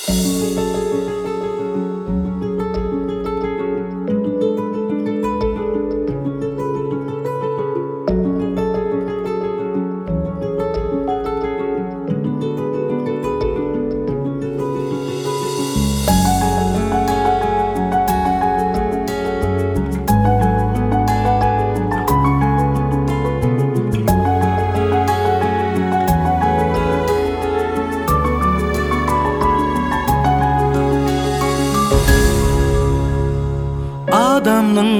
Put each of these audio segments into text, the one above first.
Адамның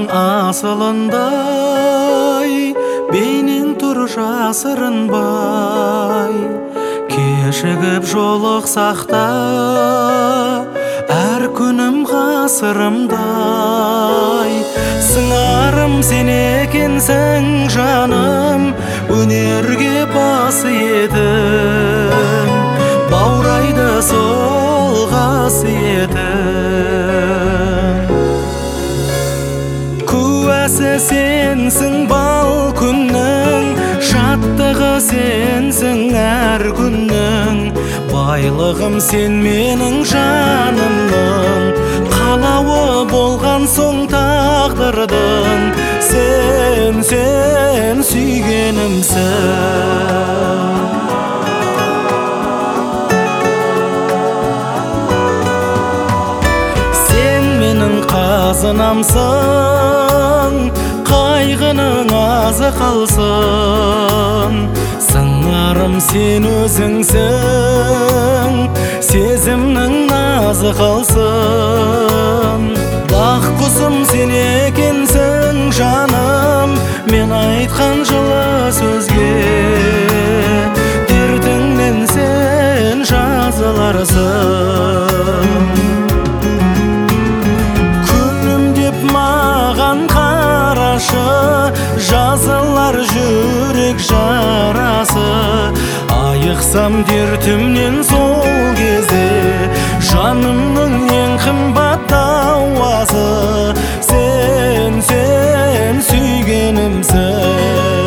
асылындай бейнең тұр жасырынбай, кешігіп жолықсақ та әр күнім ғасырымдай. Сыңарым сен екенсің жаным, өнерге бас етім, баурайды сол қасиетім. Куәсі сенсің бал күннің, шаттығы сенсің әр күннің. Байлығым сен менің жанымның, қалауы болған соң тағдырдың. Сен сүйгенімсің. Сен менің қазынамсың, қайғының азы қалсын. Сыңарым сен өзіңсің, сезімнің назы қалсын. Бақ құсым сен екенсің жаным, мен айтқан жылы сөзге дертіңнен сен жазыларсың. Күнім деп маған қарашы, жазылар жүрек жарасы. Айықсам дертімнен сол кезде, жанымның ең қымбат дауасы. Сен сүйгенімсің.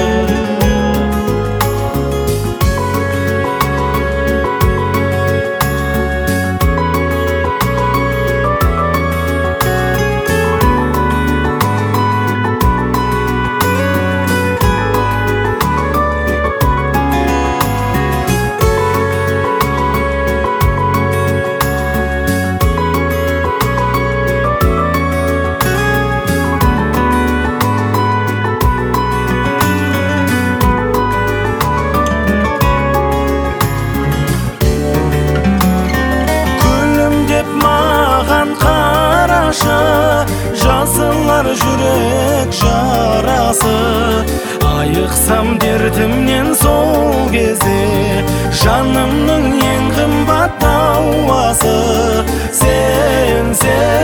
Жазылар жүрек жарасы. Айықсам дертімнен сол кезде, жанымның ең қымбат дауасы. Сен